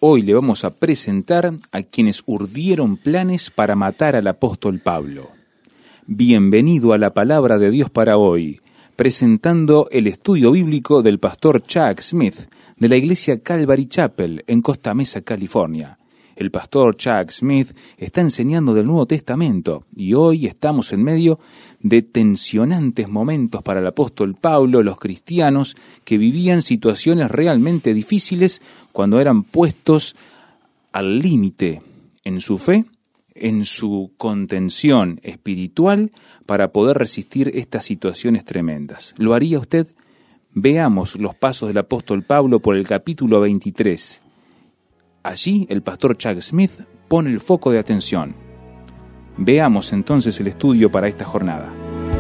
hoy le vamos a presentar a quienes urdieron planes para matar al apóstol Pablo. Bienvenido a la Palabra de Dios para hoy, presentando el estudio bíblico del pastor Chuck Smith de la iglesia Calvary Chapel en Costa Mesa, California. El pastor Chuck Smith está enseñando del Nuevo Testamento y hoy estamos en medio de tensionantes momentos para el apóstol Pablo, los cristianos que vivían situaciones realmente difíciles cuando eran puestos al límite en su fe, en su contención espiritual para poder resistir estas situaciones tremendas. ¿Lo haría usted? Veamos los pasos del apóstol Pablo por el capítulo 23. Allí el pastor Chuck Smith pone el foco de atención. Veamos entonces el estudio para esta jornada.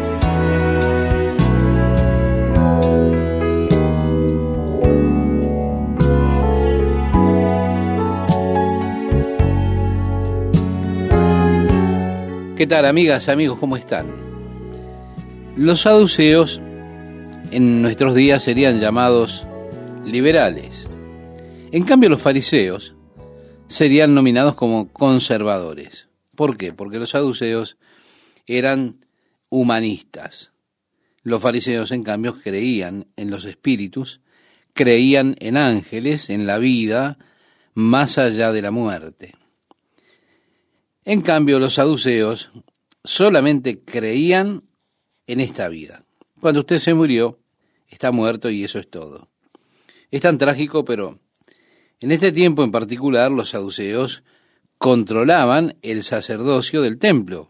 ¿Qué tal, amigas, amigos? ¿Cómo están? Los saduceos en nuestros días serían llamados liberales. En cambio, los fariseos serían nominados como conservadores. ¿Por qué? Porque los saduceos eran humanistas. Los fariseos, en cambio, creían en los espíritus, creían en ángeles, en la vida más allá de la muerte. En cambio, los saduceos solamente creían en esta vida. Cuando usted se murió, está muerto y eso es todo. Es tan trágico, pero en este tiempo en particular los saduceos controlaban el sacerdocio del templo.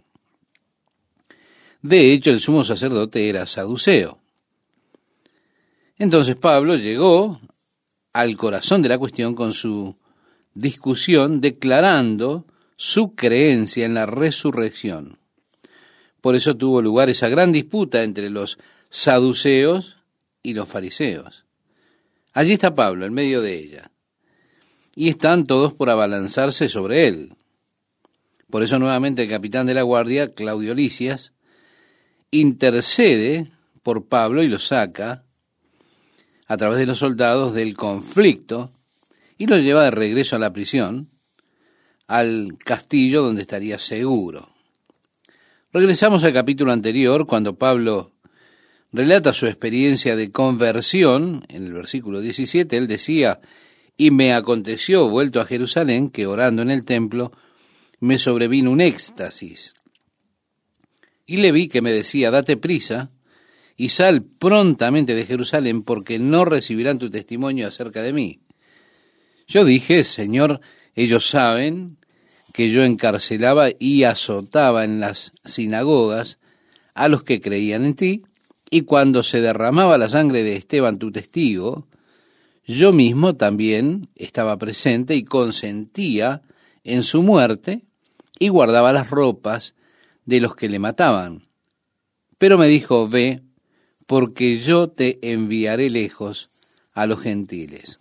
De hecho, el sumo sacerdote era saduceo. Entonces Pablo llegó al corazón de la cuestión con su discusión, declarando su creencia en la resurrección. Por eso tuvo lugar esa gran disputa entre los saduceos y los fariseos. Allí está Pablo, en medio de ella, y están todos por abalanzarse sobre él. Por eso nuevamente el capitán de la guardia, Claudio Lisias, intercede por Pablo y lo saca a través de los soldados del conflicto y lo lleva de regreso a la prisión, al castillo donde estaría seguro. Regresamos al capítulo anterior, cuando Pablo relata su experiencia de conversión. En el versículo 17, él decía: «Y me aconteció, vuelto a Jerusalén, que orando en el templo, me sobrevino un éxtasis. Y le vi que me decía: date prisa, y sal prontamente de Jerusalén, porque no recibirán tu testimonio acerca de mí. Yo dije: Señor, ellos saben que yo encarcelaba y azotaba en las sinagogas a los que creían en ti, y cuando se derramaba la sangre de Esteban, tu testigo, yo mismo también estaba presente y consentía en su muerte y guardaba las ropas de los que le mataban. Pero me dijo: ve, porque yo te enviaré lejos a los gentiles».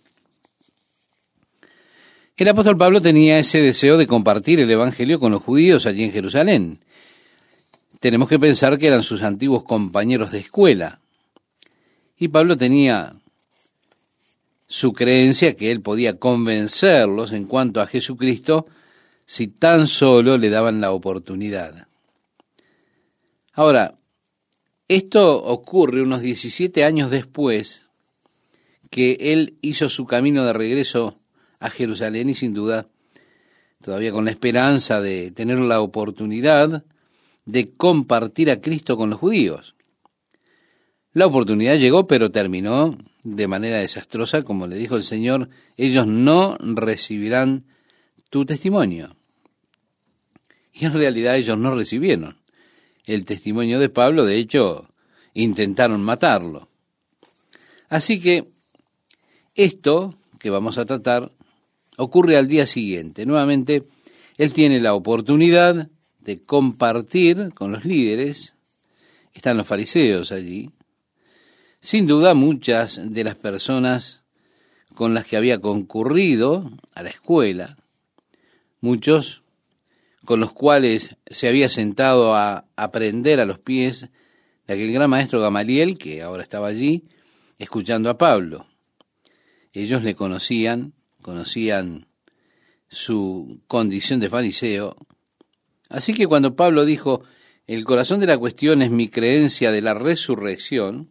El apóstol Pablo tenía ese deseo de compartir el evangelio con los judíos allí en Jerusalén. Tenemos que pensar que eran sus antiguos compañeros de escuela. Y Pablo tenía su creencia que él podía convencerlos en cuanto a Jesucristo si tan solo le daban la oportunidad. Ahora, esto ocurre unos 17 años después que él hizo su camino de regreso a Jerusalén y sin duda todavía con la esperanza de tener la oportunidad de compartir a Cristo con los judíos. La oportunidad llegó, pero terminó de manera desastrosa. Como le dijo el Señor: ellos no recibirán tu testimonio. Y en realidad ellos no recibieron el testimonio de Pablo. De hecho, intentaron matarlo. Así que esto que vamos a tratar ocurre al día siguiente. Nuevamente, él tiene la oportunidad de compartir con los líderes. Están los fariseos allí. Sin duda, muchas de las personas con las que había concurrido a la escuela, muchos con los cuales se había sentado a aprender a los pies de aquel gran maestro Gamaliel, que ahora estaba allí, escuchando a Pablo. Ellos le conocían su condición de fariseo. Así que cuando Pablo dijo, el corazón de la cuestión es mi creencia de la resurrección,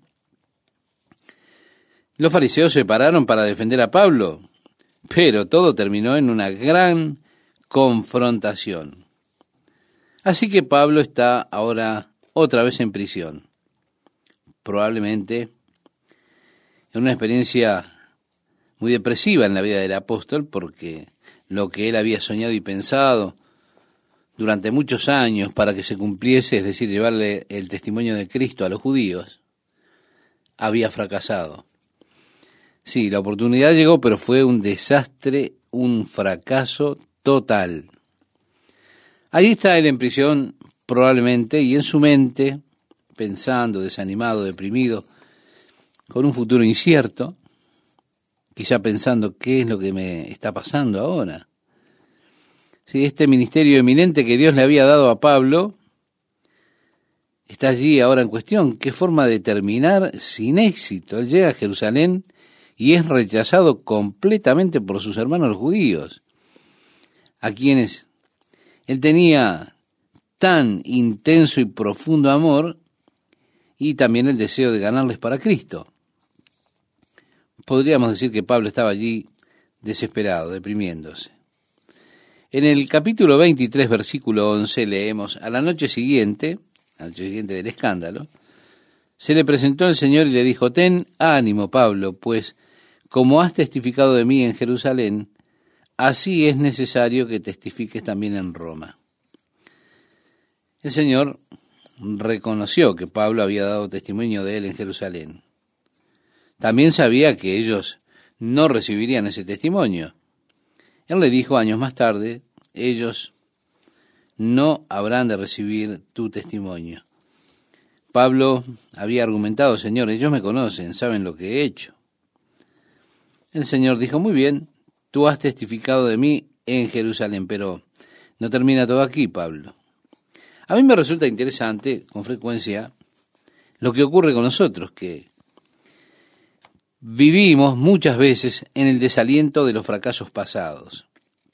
los fariseos se pararon para defender a Pablo, pero todo terminó en una gran confrontación. Así que Pablo está ahora otra vez en prisión, probablemente en una experiencia muy depresiva en la vida del apóstol, porque lo que él había soñado y pensado durante muchos años para que se cumpliese, es decir, llevarle el testimonio de Cristo a los judíos, había fracasado. Sí, la oportunidad llegó, pero fue un desastre, un fracaso total. Allí está él en prisión, probablemente, y en su mente, pensando, desanimado, deprimido, con un futuro incierto, quizá pensando qué es lo que me está pasando ahora. Sí, este ministerio eminente que Dios le había dado a Pablo está allí ahora en cuestión. ¿Qué forma de terminar sin éxito? Él llega a Jerusalén y es rechazado completamente por sus hermanos los judíos, a quienes él tenía tan intenso y profundo amor y también el deseo de ganarles para Cristo. Podríamos decir que Pablo estaba allí desesperado, deprimiéndose. En el capítulo 23, versículo 11, leemos, a la noche siguiente del escándalo, se le presentó el Señor y le dijo, ten ánimo, Pablo, pues como has testificado de mí en Jerusalén, así es necesario que testifiques también en Roma. El Señor reconoció que Pablo había dado testimonio de él en Jerusalén. También sabía que ellos no recibirían ese testimonio. Él le dijo años más tarde, ellos no habrán de recibir tu testimonio. Pablo había argumentado, Señor, ellos me conocen, saben lo que he hecho. El Señor dijo, muy bien, tú has testificado de mí en Jerusalén, pero no termina todo aquí, Pablo. A mí me resulta interesante, con frecuencia, lo que ocurre con nosotros, que vivimos muchas veces en el desaliento de los fracasos pasados.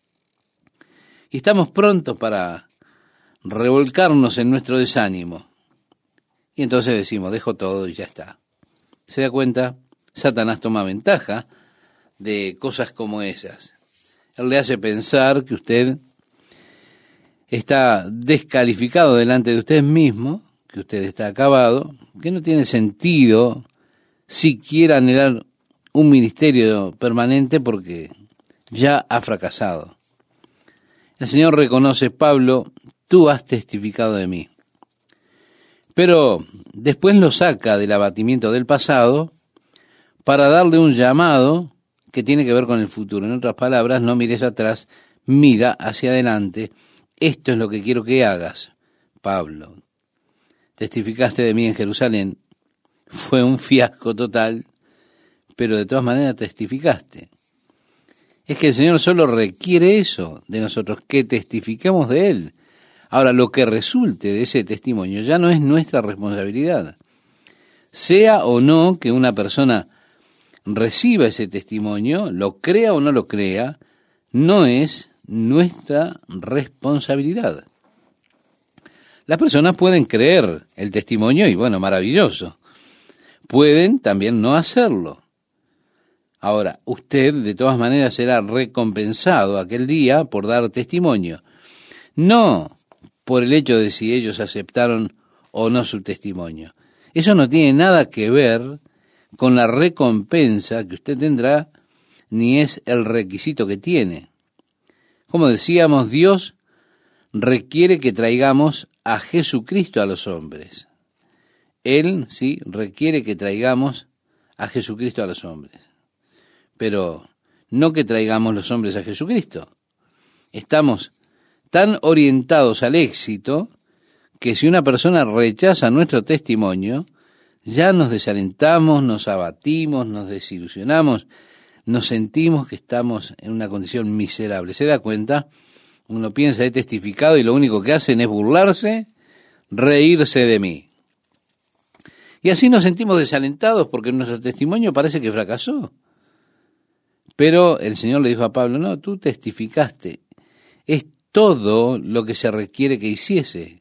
Y estamos prontos para revolcarnos en nuestro desánimo. Y entonces decimos, dejo todo y ya está. ¿Se da cuenta? Satanás toma ventaja de cosas como esas. Él le hace pensar que usted está descalificado delante de usted mismo, que usted está acabado, que no tiene sentido siquiera anhelar un ministerio permanente porque ya ha fracasado. El Señor reconoce, Pablo, tú has testificado de mí. Pero después lo saca del abatimiento del pasado para darle un llamado que tiene que ver con el futuro. En otras palabras, no mires atrás, mira hacia adelante. Esto es lo que quiero que hagas, Pablo. Testificaste de mí en Jerusalén. Fue un fiasco total, pero de todas maneras testificaste. Es que el Señor solo requiere eso de nosotros, que testifiquemos de Él. Ahora, lo que resulte de ese testimonio ya no es nuestra responsabilidad. Sea o no que una persona reciba ese testimonio, lo crea o no lo crea, no es nuestra responsabilidad. Las personas pueden creer el testimonio y bueno, maravilloso. Pueden también no hacerlo. Ahora, usted de todas maneras será recompensado aquel día por dar testimonio. No por el hecho de si ellos aceptaron o no su testimonio. Eso no tiene nada que ver con la recompensa que usted tendrá, ni es el requisito que tiene. Como decíamos, Dios requiere que traigamos a Jesucristo a los hombres. Él, sí, requiere que traigamos a Jesucristo a los hombres. Pero no que traigamos los hombres a Jesucristo. Estamos tan orientados al éxito que si una persona rechaza nuestro testimonio, ya nos desalentamos, nos abatimos, nos desilusionamos, nos sentimos que estamos en una condición miserable. ¿Se da cuenta? Uno piensa, he testificado y lo único que hacen es burlarse, reírse de mí. Y así nos sentimos desalentados porque nuestro testimonio parece que fracasó. Pero el Señor le dijo a Pablo, no, tú testificaste, es todo lo que se requiere que hiciese.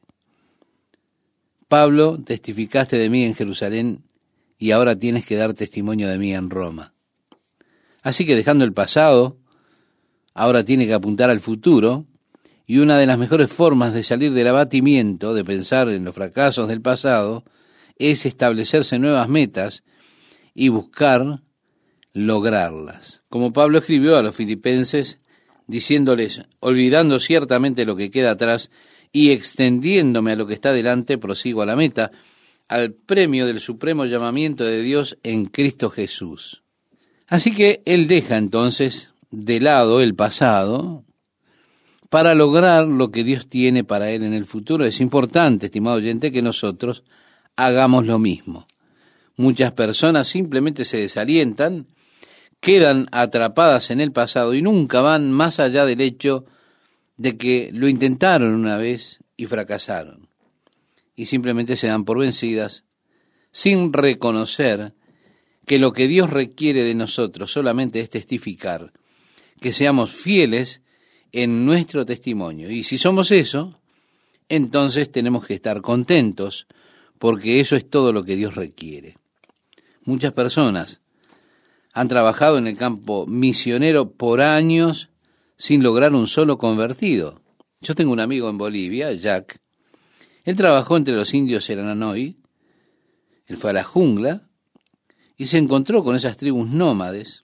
Pablo, testificaste de mí en Jerusalén y ahora tienes que dar testimonio de mí en Roma. Así que dejando el pasado, ahora tiene que apuntar al futuro, y una de las mejores formas de salir del abatimiento, de pensar en los fracasos del pasado, es establecerse nuevas metas y buscar lograrlas. Como Pablo escribió a los filipenses, diciéndoles, olvidando ciertamente lo que queda atrás y extendiéndome a lo que está delante, prosigo a la meta, al premio del supremo llamamiento de Dios en Cristo Jesús. Así que él deja entonces de lado el pasado para lograr lo que Dios tiene para él en el futuro. Es importante, estimado oyente, que nosotros hagamos lo mismo. Muchas personas simplemente se desalientan, quedan atrapadas en el pasado y nunca van más allá del hecho de que lo intentaron una vez y fracasaron. Y simplemente se dan por vencidas sin reconocer que lo que Dios requiere de nosotros solamente es testificar, que seamos fieles en nuestro testimonio. Y si somos eso, entonces tenemos que estar contentos, porque eso es todo lo que Dios requiere. Muchas personas han trabajado en el campo misionero por años sin lograr un solo convertido. Yo tengo un amigo en Bolivia, Jack. Él trabajó entre los indios Seranoy, él fue a la jungla y se encontró con esas tribus nómades,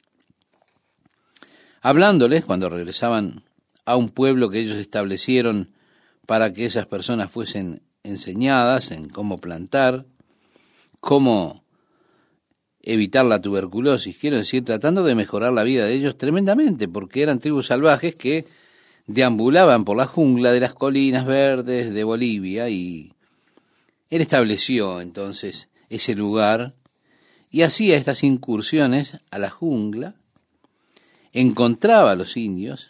hablándoles cuando regresaban a un pueblo que ellos establecieron para que esas personas fuesen enseñadas en cómo plantar, cómo evitar la tuberculosis, quiero decir, tratando de mejorar la vida de ellos tremendamente, porque eran tribus salvajes que deambulaban por la jungla de las colinas verdes de Bolivia, y él estableció entonces ese lugar y hacía estas incursiones a la jungla, encontraba a los indios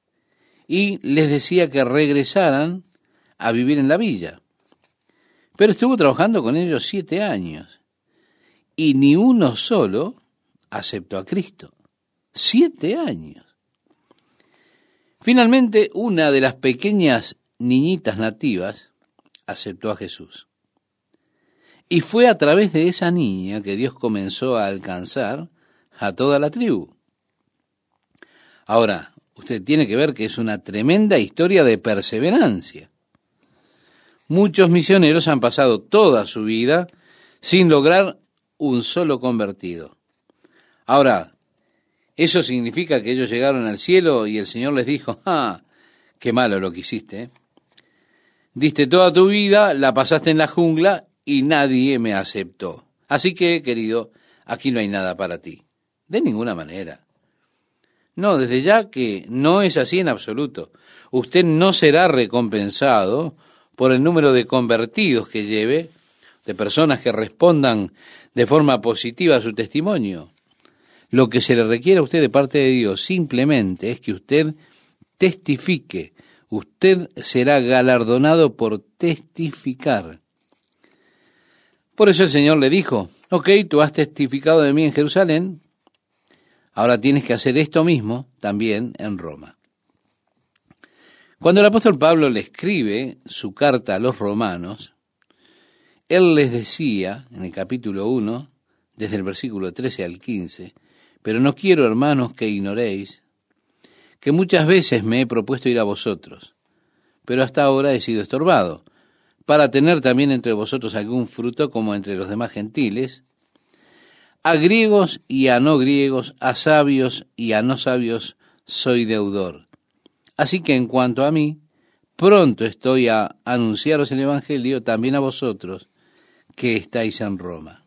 y les decía que regresaran a vivir en la villa. Pero estuvo trabajando con ellos 7 años y ni uno solo aceptó a Cristo. 7 años. Finalmente, una de las pequeñas niñitas nativas aceptó a Jesús. Y fue a través de esa niña que Dios comenzó a alcanzar a toda la tribu. Ahora, usted tiene que ver que es una tremenda historia de perseverancia. Muchos misioneros han pasado toda su vida sin lograr un solo convertido. Ahora, ¿eso significa que ellos llegaron al cielo y el Señor les dijo, qué malo lo que hiciste, ¿eh? Diste toda tu vida, la pasaste en la jungla y nadie me aceptó. Así que, querido, aquí no hay nada para ti. De ninguna manera. No, desde ya que no es así en absoluto. Usted no será recompensado por el número de convertidos que lleve, de personas que respondan de forma positiva a su testimonio. Lo que se le requiere a usted de parte de Dios simplemente es que usted testifique. Usted será galardonado por testificar. Por eso el Señor le dijo, ok, tú has testificado de mí en Jerusalén, ahora tienes que hacer esto mismo también en Roma. Cuando el apóstol Pablo le escribe su carta a los romanos, él les decía en el capítulo 1, desde el versículo 13 al 15, pero no quiero, hermanos, que ignoréis que muchas veces me he propuesto ir a vosotros, pero hasta ahora he sido estorbado, para tener también entre vosotros algún fruto como entre los demás gentiles, a griegos y a no griegos, a sabios y a no sabios soy deudor. Así que en cuanto a mí, pronto estoy a anunciaros el Evangelio también a vosotros que estáis en Roma.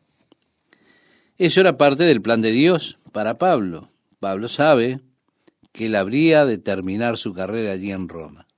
Eso era parte del plan de Dios para Pablo. Pablo sabe que él habría de terminar su carrera allí en Roma.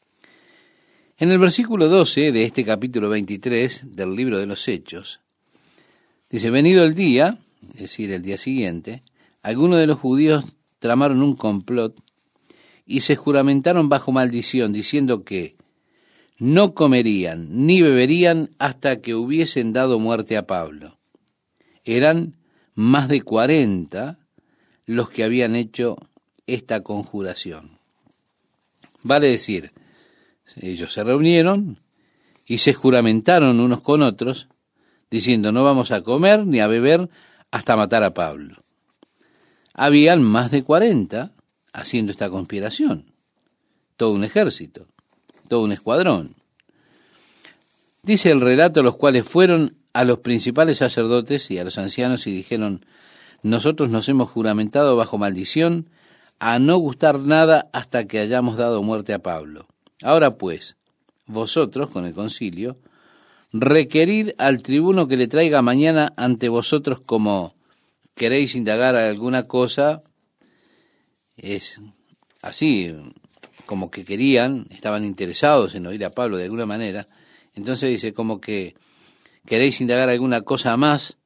En el versículo 12 de este capítulo 23 del libro de los Hechos, dice, venido el día, es decir, el día siguiente, algunos de los judíos tramaron un complot y se juramentaron bajo maldición, diciendo que no comerían ni beberían hasta que hubiesen dado muerte a Pablo. Eran más de 40 los que habían hecho esta conjuración. Vale decir, ellos se reunieron y se juramentaron unos con otros, diciendo: no vamos a comer ni a beber hasta matar a Pablo. Habían más de 40 haciendo esta conspiración, todo un ejército, todo un escuadrón. Dice el relato, los cuales fueron a los principales sacerdotes y a los ancianos y dijeron: nosotros nos hemos juramentado bajo maldición a no gustar nada hasta que hayamos dado muerte a Pablo. Ahora pues, vosotros, con el concilio, requerid al tribuno que le traiga mañana ante vosotros, como queréis indagar alguna cosa. Es así, como que estaban interesados en oír a Pablo de alguna manera. Entonces dice, como que queréis indagar alguna cosa más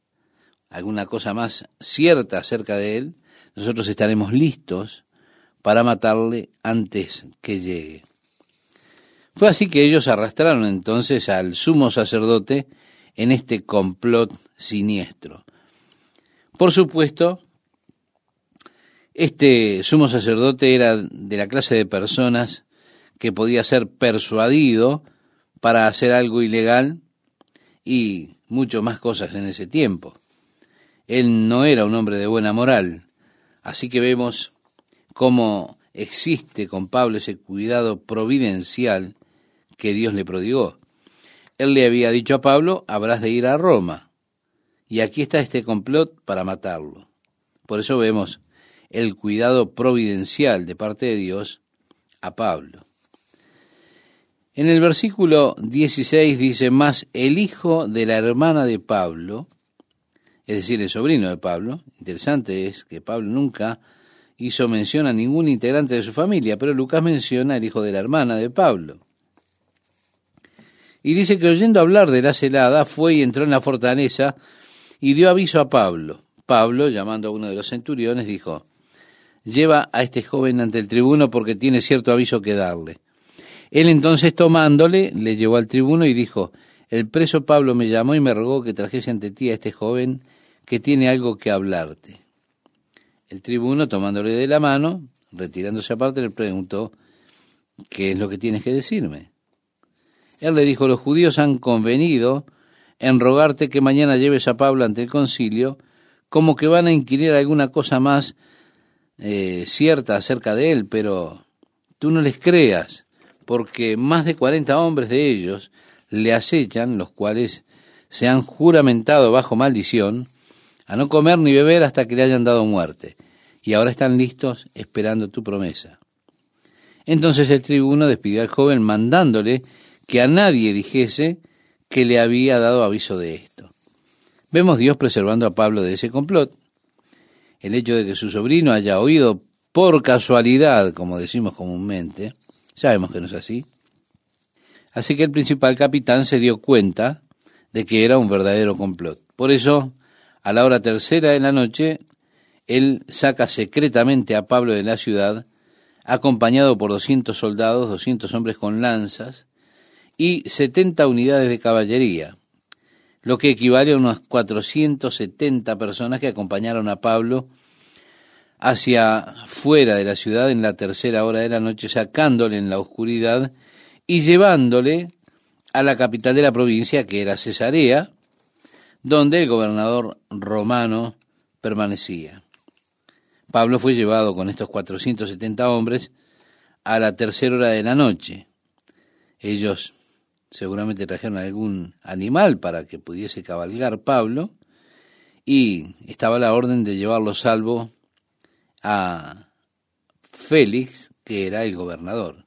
cierta acerca de él, nosotros estaremos listos para matarle antes que llegue. Fue así que ellos arrastraron entonces al sumo sacerdote en este complot siniestro. Por supuesto, este sumo sacerdote era de la clase de personas que podía ser persuadido para hacer algo ilegal y mucho más cosas en ese tiempo. Él no era un hombre de buena moral, así que vemos cómo existe con Pablo ese cuidado providencial que Dios le prodigó. Él le había dicho a Pablo: habrás de ir a Roma, y aquí está este complot para matarlo. Por eso vemos el cuidado providencial de parte de Dios a Pablo. En el versículo 16 dice: mas el hijo de la hermana de Pablo, es decir, el sobrino de Pablo. Interesante es que Pablo nunca hizo mención a ningún integrante de su familia, pero Lucas menciona el hijo de la hermana de Pablo. Y dice que, oyendo hablar de la celada, fue y entró en la fortaleza y dio aviso a Pablo. Pablo, llamando a uno de los centuriones, dijo: lleva a este joven ante el tribuno, porque tiene cierto aviso que darle. Él entonces, tomándole, le llevó al tribuno y dijo: el preso Pablo me llamó y me rogó que trajese ante ti a este joven, que tiene algo que hablarte. El tribuno, tomándole de la mano, retirándose aparte, le preguntó: ¿qué es lo que tienes que decirme? Él le dijo: los judíos han convenido en rogarte que mañana lleves a Pablo ante el concilio, como que van a inquirir alguna cosa más cierta acerca de él, pero tú no les creas, porque más de 40 hombres de ellos le acechan, los cuales se han juramentado bajo maldición a no comer ni beber hasta que le hayan dado muerte, y ahora están listos esperando tu promesa. Entonces el tribuno despidió al joven, mandándole que a nadie dijese que le había dado aviso de esto. Vemos Dios preservando a Pablo de ese complot. El hecho de que su sobrino haya oído por casualidad, como decimos comúnmente, sabemos que no es así. Así que el principal capitán se dio cuenta de que era un verdadero complot. Por eso, a la hora tercera de la noche, él saca secretamente a Pablo de la ciudad, acompañado por 200 soldados, 200 hombres con lanzas y 70 unidades de caballería, lo que equivale a unas 470 personas que acompañaron a Pablo hacia fuera de la ciudad en la tercera hora de la noche, sacándole en la oscuridad y llevándole a la capital de la provincia, que era Cesarea, donde el gobernador romano permanecía. Pablo fue llevado con estos 470 hombres a la tercera hora de la noche. Ellos seguramente trajeron algún animal para que pudiese cabalgar Pablo, y estaba la orden de llevarlo salvo a Félix, que era el gobernador.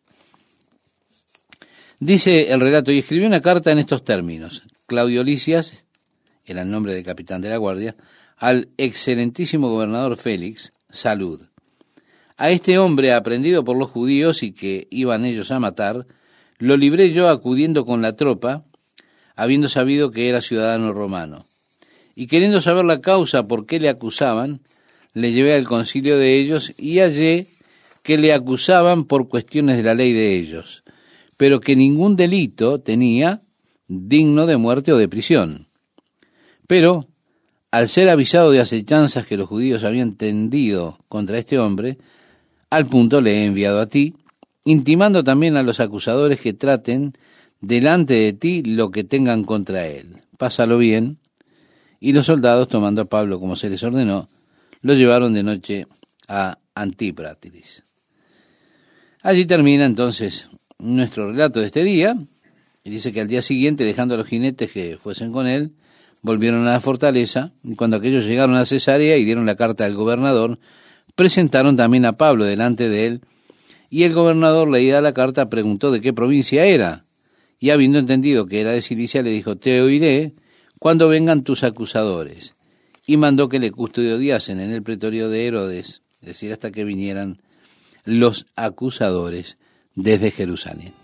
Dice el relato: y escribió una carta en estos términos: Claudio Lisias, era el nombre del capitán de la guardia, al excelentísimo gobernador Félix, salud. A este hombre aprehendido por los judíos y que iban ellos a matar, lo libré yo acudiendo con la tropa, habiendo sabido que era ciudadano romano. Y queriendo saber la causa por qué le acusaban, le llevé al concilio de ellos y hallé que le acusaban por cuestiones de la ley de ellos, pero que ningún delito tenía digno de muerte o de prisión. Pero al ser avisado de acechanzas que los judíos habían tendido contra este hombre, al punto le he enviado a ti, intimando también a los acusadores que traten delante de ti lo que tengan contra él. Pásalo bien. Y los soldados, tomando a Pablo como se les ordenó, lo llevaron de noche a Antípatris. Allí termina entonces nuestro relato de este día, y dice que al día siguiente, dejando a los jinetes que fuesen con él, volvieron a la fortaleza, y cuando aquellos llegaron a Cesarea y dieron la carta al gobernador, presentaron también a Pablo delante de él, y el gobernador, leída la carta, preguntó de qué provincia era, y habiendo entendido que era de Cilicia, le dijo, te oiré cuando vengan tus acusadores, y mandó que le custodiasen en el pretorio de Herodes, es decir, hasta que vinieran los acusadores desde Jerusalén.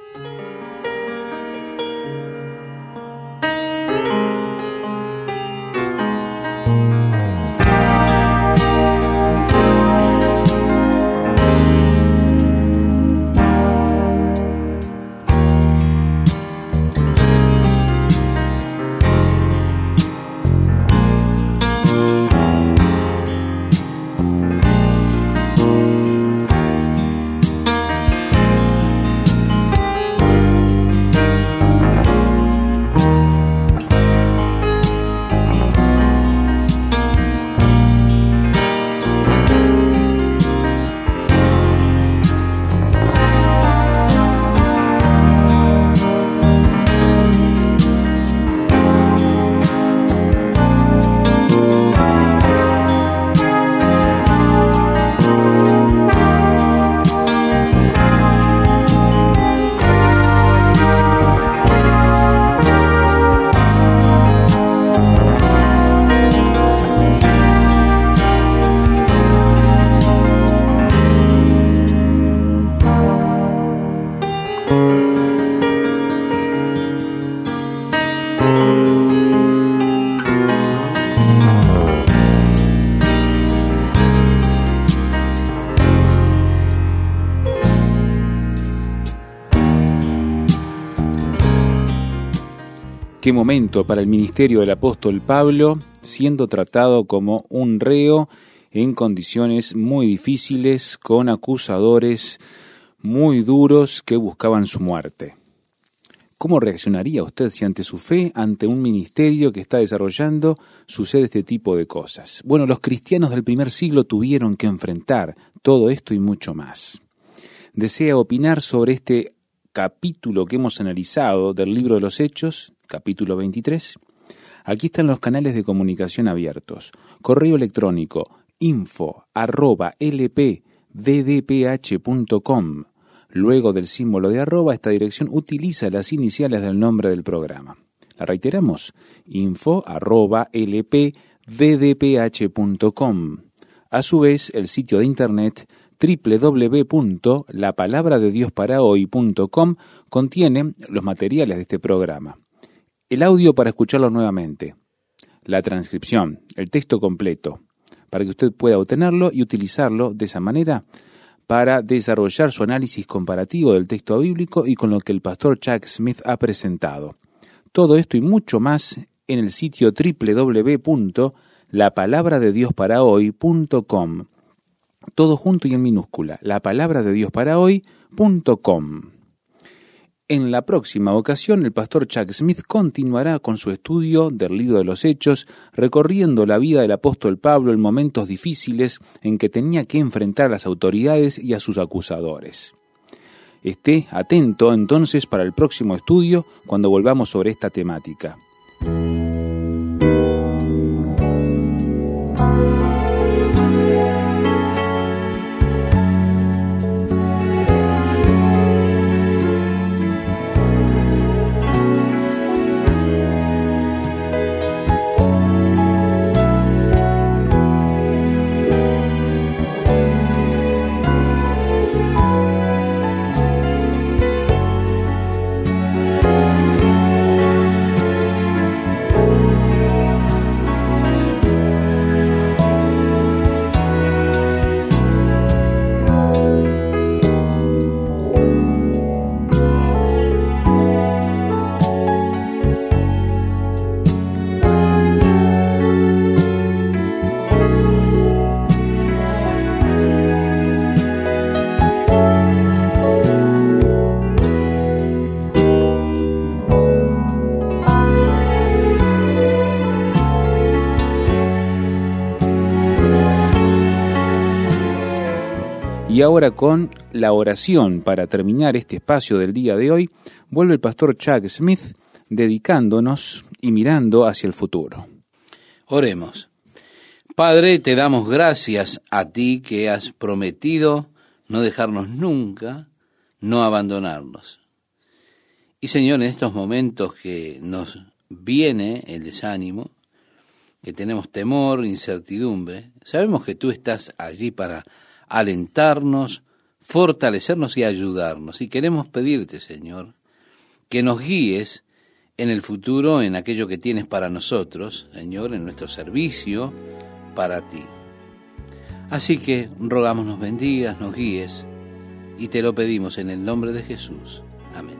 Qué momento para el ministerio del apóstol Pablo, siendo tratado como un reo en condiciones muy difíciles, con acusadores muy duros que buscaban su muerte. ¿Cómo reaccionaría usted si ante su fe, ante un ministerio que está desarrollando, sucede este tipo de cosas? Bueno, los cristianos del primer siglo tuvieron que enfrentar todo esto y mucho más. ¿Desea opinar sobre este capítulo que hemos analizado del libro de los Hechos, capítulo 23? Aquí están los canales de comunicación abiertos. Correo electrónico info@lpddph.com. Luego del símbolo de arroba, esta dirección utiliza las iniciales del nombre del programa. La reiteramos, info@lpddph.com. A su vez, el sitio de internet www.lapalabradediosParaHoy.com contiene los materiales de este programa. El audio para escucharlo nuevamente, la transcripción, el texto completo, para que usted pueda obtenerlo y utilizarlo de esa manera para desarrollar su análisis comparativo del texto bíblico y con lo que el pastor Chuck Smith ha presentado. Todo esto y mucho más en el sitio www.lapalabradediosParaHoy.com. Todo junto y en minúscula, lapalabradediosParaHoy.com. En la próxima ocasión, el pastor Chuck Smith continuará con su estudio del libro de los Hechos, recorriendo la vida del apóstol Pablo en momentos difíciles en que tenía que enfrentar a las autoridades y a sus acusadores. Esté atento entonces para el próximo estudio cuando volvamos sobre esta temática. ahora con la oración para terminar este espacio del día de hoy, vuelve el pastor Chuck Smith dedicándonos y mirando hacia el futuro. Oremos. Padre, te damos gracias a ti que has prometido no dejarnos nunca, no abandonarnos. Y Señor, en estos momentos que nos viene el desánimo, que tenemos temor, incertidumbre, sabemos que tú estás allí para alentarnos, fortalecernos y ayudarnos. Y queremos pedirte, Señor, que nos guíes en el futuro, en aquello que tienes para nosotros, Señor, en nuestro servicio para ti. Así que rogamos nos bendigas, nos guíes, y te lo pedimos en el nombre de Jesús. Amén.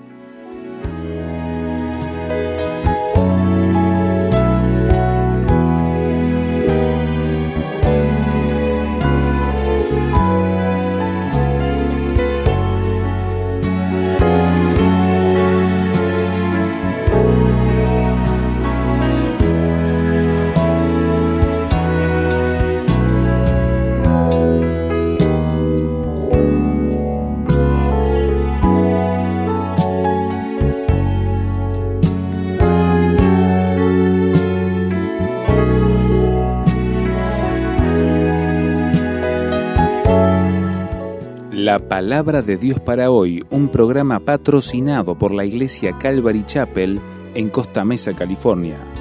La Palabra de Dios para hoy, un programa patrocinado por la Iglesia Calvary Chapel en Costa Mesa, California.